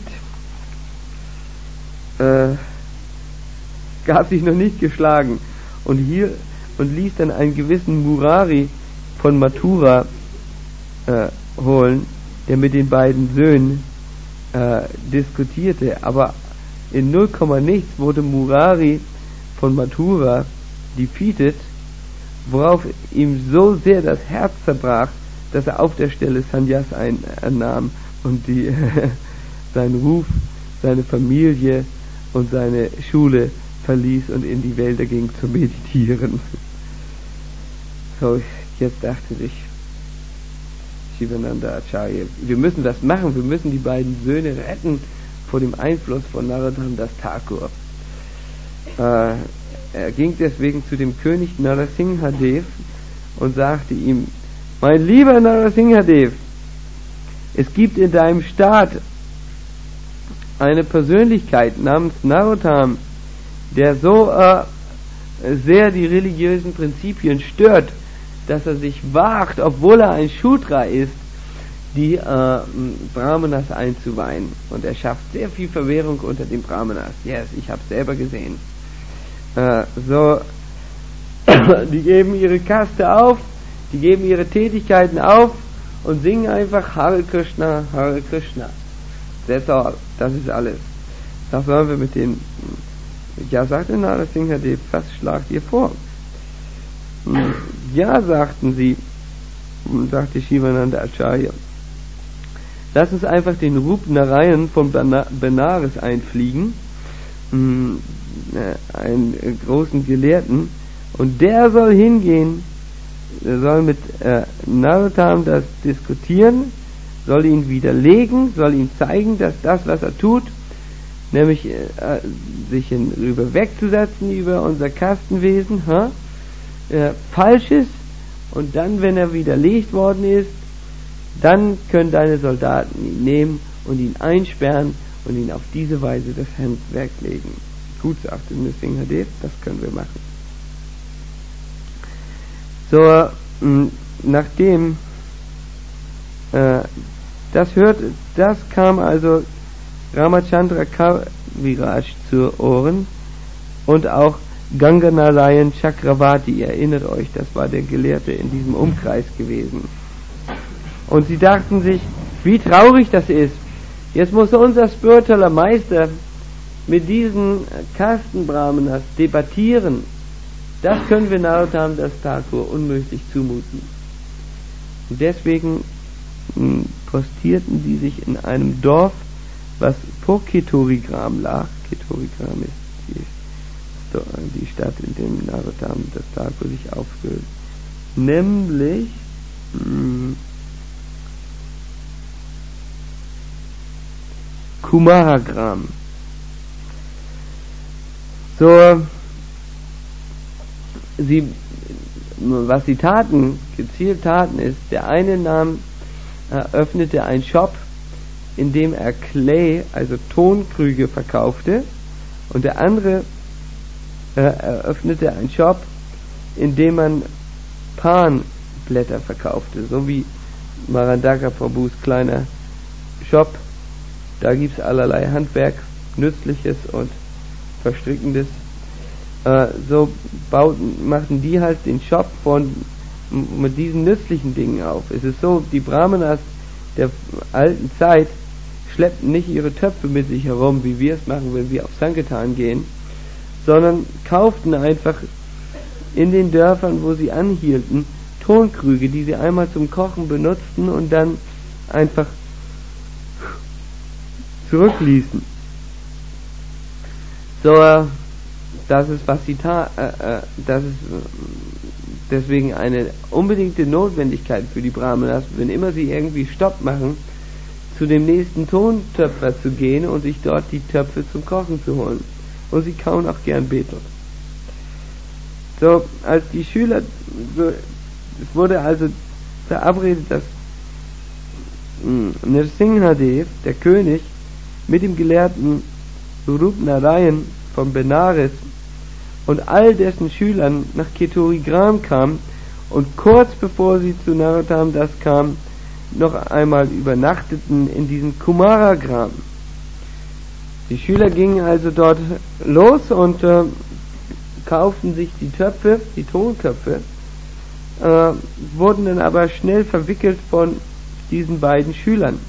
äh, gab sich noch nicht geschlagen und hier und ließ dann einen gewissen Murari von Mathura äh, holen, der mit den beiden Söhnen äh, diskutierte, aber in null Komma nichts wurde Murari von Mathura defeated, worauf ihm so sehr das Herz zerbrach, dass er auf der Stelle Sannyas einnahm und die seinen Ruf, seine Familie und seine Schule verließ und in die Wälder ging zu meditieren. So, jetzt dachte sich Shivananda Acharya, wir müssen das machen, wir müssen die beiden Söhne retten vor dem Einfluss von Narottam Das Thakur. Äh, er ging deswegen zu dem König Narasimhadev und sagte ihm, mein lieber Narasimhadev, es gibt in deinem Staat eine Persönlichkeit namens Narottam, der so äh, sehr die religiösen Prinzipien stört, dass er sich wagt, obwohl er ein Shudra ist, die äh, Brahmanas einzuweihen. Und er schafft sehr viel Verwirrung unter den Brahmanas. Yes, ich habe es selber gesehen. Äh, so, die geben ihre Kaste auf, die geben ihre Tätigkeiten auf und singen einfach Hare Krishna, Hare Krishna. That's all. Das ist alles. Das sollen wir mit den... Ja, sagte Narasimhadev, was schlagt ihr vor? Ja, sagten sie, sagte Shivananda Acharya. Lass uns einfach den Rup Narayan von Benares einfliegen, einen großen Gelehrten, und der soll hingehen, er soll mit äh, Narottam das diskutieren, soll ihn widerlegen, soll ihm zeigen, dass das, was er tut, nämlich äh, sich darüber wegzusetzen über unser Kastenwesen, ha? Äh, falsch ist, und dann, wenn er widerlegt worden ist, dann können deine Soldaten ihn nehmen und ihn einsperren und ihn auf diese Weise das Handwerk legen. Gut, sagte Nrsimhadev, das können wir machen. So, mh, nachdem äh, das hörte, das kam also Ramachandra Kaviraj zu Ohren, und auch Ganganarayan Chakravarti, ihr erinnert euch, das war der Gelehrte in diesem Umkreis gewesen. Und sie dachten sich, wie traurig das ist. Jetzt muss unser spiritueller Meister mit diesen Kastenbrahmanas debattieren. Das können wir Narottam Das Thakur unmöglich zumuten. Und deswegen mh, postierten die sich in einem Dorf, was vor Ketorigram lag. Ketorigram ist die, die Stadt, in dem Narottam Das Thakur sich aufhält. Nämlich mh, Kumaragram. So, sie, was sie taten, gezielt taten, ist, der eine nahm, eröffnete einen Shop, in dem er Clay, also Tonkrüge, verkaufte, und der andere äh, eröffnete einen Shop, in dem man Panblätter verkaufte, so wie Marandaka Prabhus kleiner Shop. Da gibt es allerlei Handwerk, Nützliches und Verstrickendes. Äh, so bauten, machten die halt den Shop von, mit diesen nützlichen Dingen auf. Es ist so, die Brahmanas der alten Zeit schleppten nicht ihre Töpfe mit sich herum, wie wir es machen, wenn wir auf Sankirtan gehen, sondern kauften einfach in den Dörfern, wo sie anhielten, Tonkrüge, die sie einmal zum Kochen benutzten und dann einfach zurückließen. So, das ist was sie ta äh, äh, das ist deswegen eine unbedingte Notwendigkeit für die Brahmanas, wenn immer sie irgendwie Stopp machen, zu dem nächsten Tontöpfer zu gehen und sich dort die Töpfe zum Kochen zu holen. Und sie kauen auch gern Betel. So, als die Schüler, es wurde also verabredet, dass Nrsimhadev, der König, mit dem Gelehrten Rup Narayan von Benares und all dessen Schülern nach Ketorigram kam, und kurz bevor sie zu Narottam Das kam, noch einmal übernachteten in diesem Kumaragram. Die Schüler gingen also dort los und äh, kauften sich die Töpfe, die Tonköpfe, äh, wurden dann aber schnell verwickelt von diesen beiden Schülern.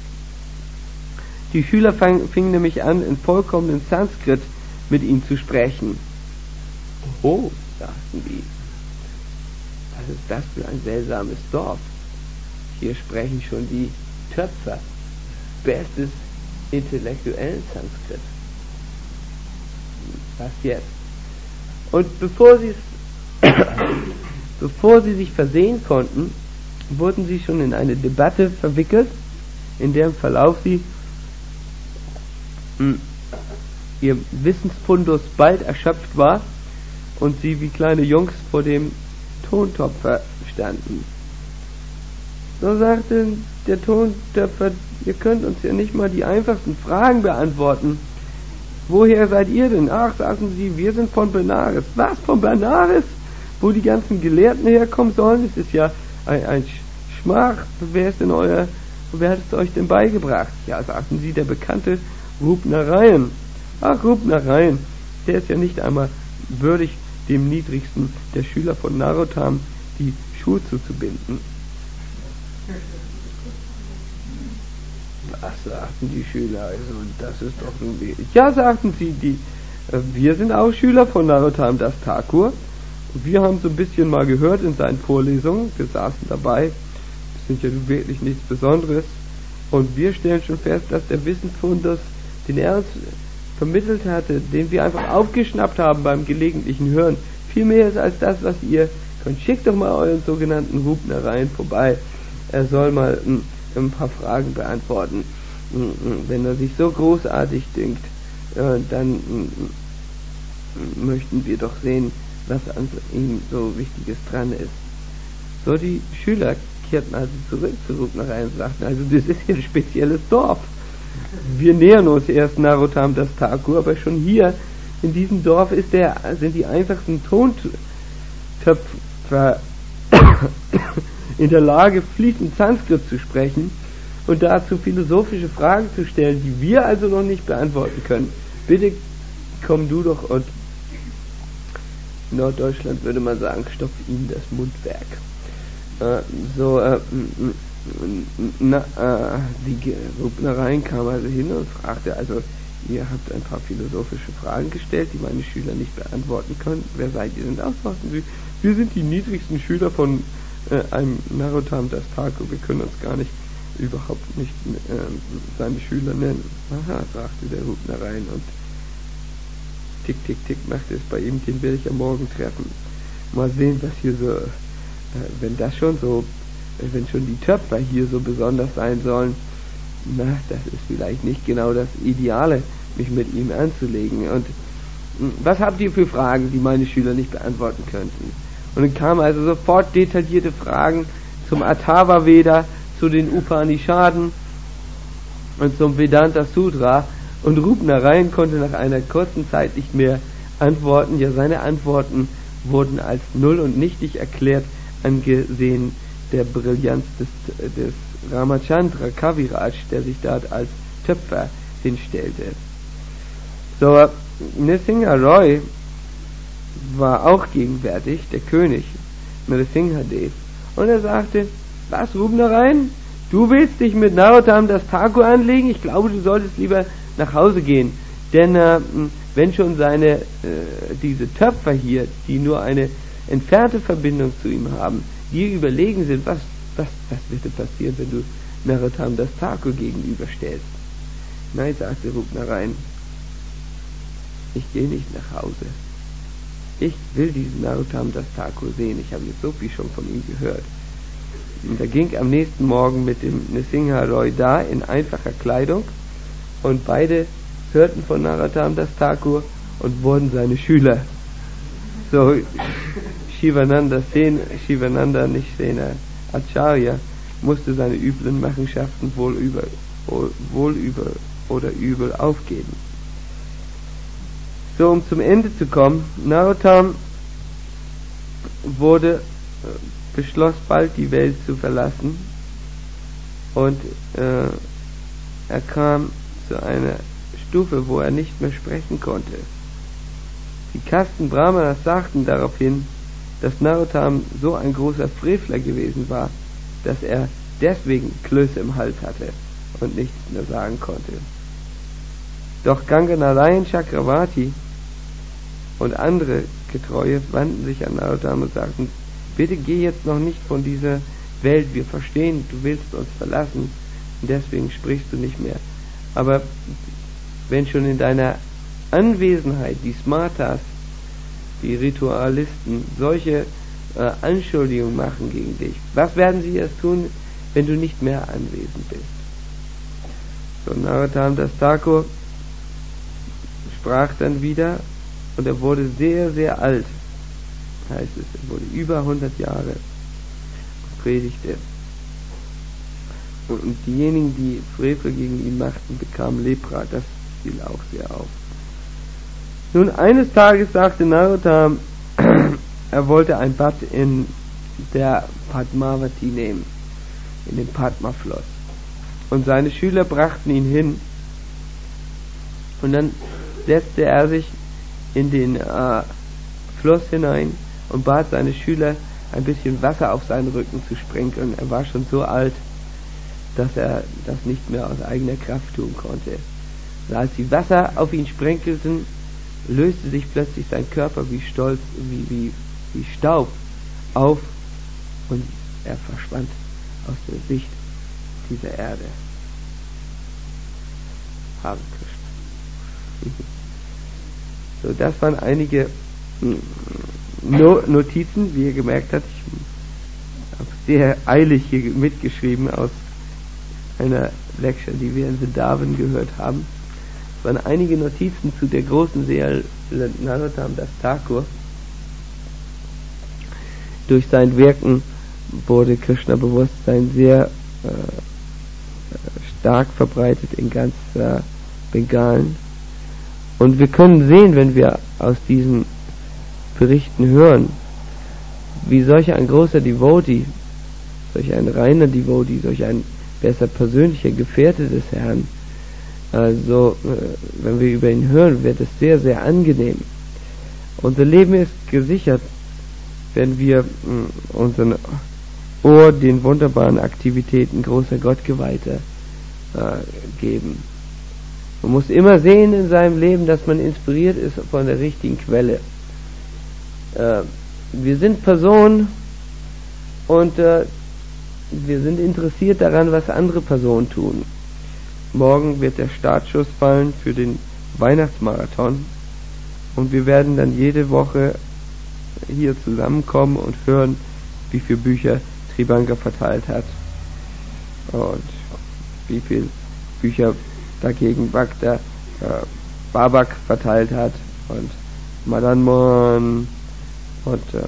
Die Schüler fang, fingen nämlich an, in vollkommenen Sanskrit mit ihm zu sprechen. Oh, sagten die, was ist das für ein seltsames Dorf? Hier sprechen schon die Töpfer bestes intellektuellen Sanskrit. Was jetzt? Und bevor sie bevor sie sich versehen konnten, wurden sie schon in eine Debatte verwickelt, in deren Verlauf sie mh, ihr Wissensfundus bald erschöpft war und sie wie kleine Jungs vor dem Tontopfer standen. So sagte der Tontöpfer, ihr könnt uns ja nicht mal die einfachsten Fragen beantworten. Woher seid ihr denn? Ach, sagten sie, wir sind von Benares. Was, von Benares? Wo die ganzen Gelehrten herkommen sollen? Es ist ja ein, ein Schmach. Wer ist denn euer, wer hat es euch denn beigebracht? Ja, sagten sie, der bekannte Rubnarain. Ach, Rubnarain, der ist ja nicht einmal würdig, dem niedrigsten der Schüler von Narottam die Schuhe zuzubinden. Was sagten die Schüler? Also, das ist doch nun wenig. Ja, sagten sie, die, äh, wir sind auch Schüler von Narottam Das Thakur. Wir haben so ein bisschen mal gehört in seinen Vorlesungen. Wir saßen dabei. Das sind ja wirklich nichts Besonderes. Und wir stellen schon fest, dass der Wissensfundus, den er uns vermittelt hatte, den wir einfach aufgeschnappt haben beim gelegentlichen Hören, viel mehr ist als das, was ihr könnt. Schickt doch mal euren sogenannten Rubnarain vorbei. Er soll mal ein, ein paar Fragen beantworten. Wenn er sich so großartig dünkt, dann möchten wir doch sehen, was an ihm so Wichtiges dran ist. So, die Schüler kehrten also zurück zu Rubnarain und sagten, also das ist hier ein spezielles Dorf. Wir nähern uns erst Narottam Das Thakur, aber schon hier in diesem Dorf ist der, sind die einfachsten Tontöpfer in der Lage, fließend Sanskrit zu sprechen und dazu philosophische Fragen zu stellen, die wir also noch nicht beantworten können. Bitte komm du doch, und in Norddeutschland würde man sagen, stopf ihm das Mundwerk. Äh, so, äh, na, äh, die Rubnarain kam also hin und fragte, also ihr habt ein paar philosophische Fragen gestellt, die meine Schüler nicht beantworten können. Wer seid ihr denn? Das sagten sie. Wir sind die niedrigsten Schüler von äh, einem Narottam Das Thakur. Wir können uns gar nicht, überhaupt nicht äh, seine Schüler nennen. Aha, sagte der Rubnarain, und tick, tick, tick machte es bei ihm, den will ich am Morgen treffen. Mal sehen, was hier so, äh, wenn das schon so, wenn schon die Töpfer hier so besonders sein sollen, na, das ist vielleicht nicht genau das Ideale, mich mit ihm anzulegen. Und was habt ihr für Fragen, die meine Schüler nicht beantworten könnten? Und dann kamen also sofort detaillierte Fragen zum Atharva Veda, zu den Upanishaden und zum Vedanta Sutra. Und Rubnarain konnte nach einer kurzen Zeit nicht mehr antworten. Ja, seine Antworten wurden als null und nichtig erklärt, angesehen der Brillanz des, des Ramachandra Kaviraj, der sich dort als Töpfer hinstellte. So, Nrsimha Roy war auch gegenwärtig, der König, Nrsimhadev, und er sagte, was, Rubnarain, du willst dich mit Narottam Das Thakur anlegen? Ich glaube, du solltest lieber nach Hause gehen, denn äh, wenn schon seine, äh, diese Töpfer hier, die nur eine entfernte Verbindung zu ihm haben, dir überlegen sind, was, was, was wird denn passieren, wenn du Narottam Das Thakur gegenüberstellst? Nein, sagte Rubnarain, ich gehe nicht nach Hause. Ich will diesen Narottam Das Thakur sehen, ich habe jetzt so viel schon von ihm gehört. Und er ging am nächsten Morgen mit dem Nrsimha Roy da in einfacher Kleidung, und beide hörten von Narottam Das Thakur und wurden seine Schüler. So, Shivananda Sen, Shivananda nicht Sena, Acharya musste seine üblen Machenschaften wohl über, wohl über oder übel aufgeben. So, um zum Ende zu kommen, Narottam wurde, beschloss bald die Welt zu verlassen, und äh, er kam zu einer Stufe, wo er nicht mehr sprechen konnte. Die Kasten Brahmanas sagten daraufhin, dass Narottam so ein großer Frevler gewesen war, dass er deswegen Klöße im Hals hatte und nichts mehr sagen konnte. Doch Ganganarayan Chakravarti und andere Getreue wandten sich an Narottam und sagten, bitte geh jetzt noch nicht von dieser Welt, wir verstehen, du willst uns verlassen und deswegen sprichst du nicht mehr. Aber wenn schon in deiner Anwesenheit die Smartas, die Ritualisten, solche äh, Anschuldigungen machen gegen dich, was werden sie erst tun, wenn du nicht mehr anwesend bist? So, Narottam Das Thakur sprach dann wieder, und er wurde sehr, sehr alt, heißt es, er wurde über hundert Jahre und predigte. Und diejenigen, die Frevel gegen ihn machten, bekamen Lepra. Das fiel auch sehr auf. Nun, eines Tages sagte Narottam, er wollte ein Bad in der Padmavati nehmen, in dem Padma-Fluss. Und seine Schüler brachten ihn hin. Und dann setzte er sich in den äh, Fluss hinein und bat seine Schüler, ein bisschen Wasser auf seinen Rücken zu sprenkeln. Er war schon so alt, dass er das nicht mehr aus eigener Kraft tun konnte. Und als sie Wasser auf ihn sprenkelten, löste sich plötzlich sein Körper wie Stolz, wie, wie, wie Staub auf und er verschwand aus der Sicht dieser Erde. Hare Krishna. So, das waren einige Notizen, wie ihr gemerkt habt. Ich habe sehr eilig hier mitgeschrieben aus einer Lecture, die wir in Vrindavan gehört haben. Es waren einige Notizen zu der großen Seele Narottam Das Thakur. Durch sein Wirken wurde Krishna-Bewusstsein sehr äh, stark verbreitet in ganz äh, Bengalen. Und wir können sehen, wenn wir aus diesen Berichten hören, wie solch ein großer Devotee, solch ein reiner Devotee, solch ein besser persönlicher Gefährte des Herrn, also wenn wir über ihn hören, wird es sehr, sehr angenehm. Unser Leben ist gesichert, wenn wir unseren Ohr den wunderbaren Aktivitäten großer Gottgeweihter äh, geben. Man muss immer sehen in seinem Leben, dass man inspiriert ist von der richtigen Quelle. Äh, wir sind Personen und äh, wir sind interessiert daran, was andere Personen tun. Morgen wird der Startschuss fallen für den Weihnachtsmarathon und wir werden dann jede Woche hier zusammenkommen und hören, wie viele Bücher Tribanga verteilt hat und wie viele Bücher dagegen Bhakta äh, Babak verteilt hat und Madan Mohan und äh,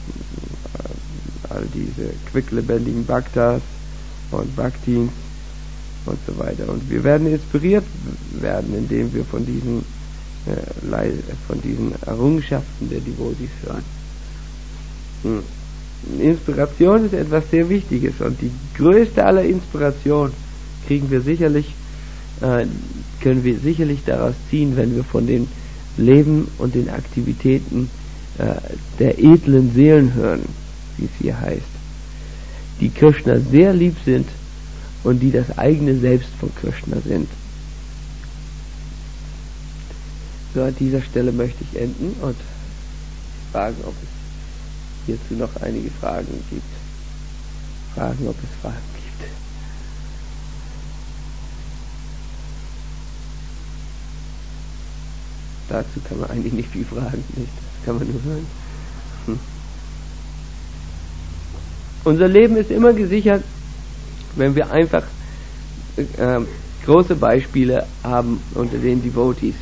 all diese quicklebendigen Bhaktas und Bhaktins und so weiter. Und wir werden inspiriert werden, indem wir von diesen äh, von diesen Errungenschaften der Devotees hören. Hm. Inspiration ist etwas sehr Wichtiges und die größte aller Inspiration kriegen wir sicherlich, äh, können wir sicherlich daraus ziehen, wenn wir von den Leben und den Aktivitäten äh, der edlen Seelen hören, wie es hier heißt, die Krishna sehr lieb sind und die das eigene Selbst von Krishna sind. So, an dieser Stelle möchte ich enden und fragen, ob es hierzu noch einige Fragen gibt. Fragen, ob es Fragen gibt. Dazu kann man eigentlich nicht viel fragen, nicht? Das kann man nur hören. Hm. Unser Leben ist immer gesichert, wenn wir einfach äh, große Beispiele haben unter den Devotees.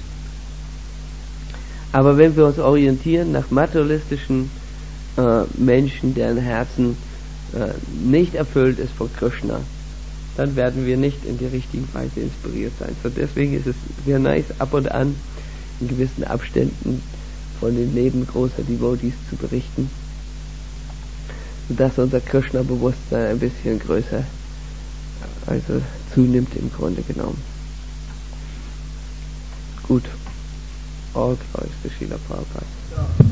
Aber wenn wir uns orientieren nach materialistischen äh, Menschen, deren Herzen äh, nicht erfüllt ist von Krishna, dann werden wir nicht in die richtige Weise inspiriert sein. So deswegen ist es sehr nice, ab und an in gewissen Abständen von den Leben großer Devotees zu berichten, sodass unser Krishna-Bewusstsein ein bisschen größer, also zunimmt im Grunde genommen. Gut. All glories to Srila Prabhupada.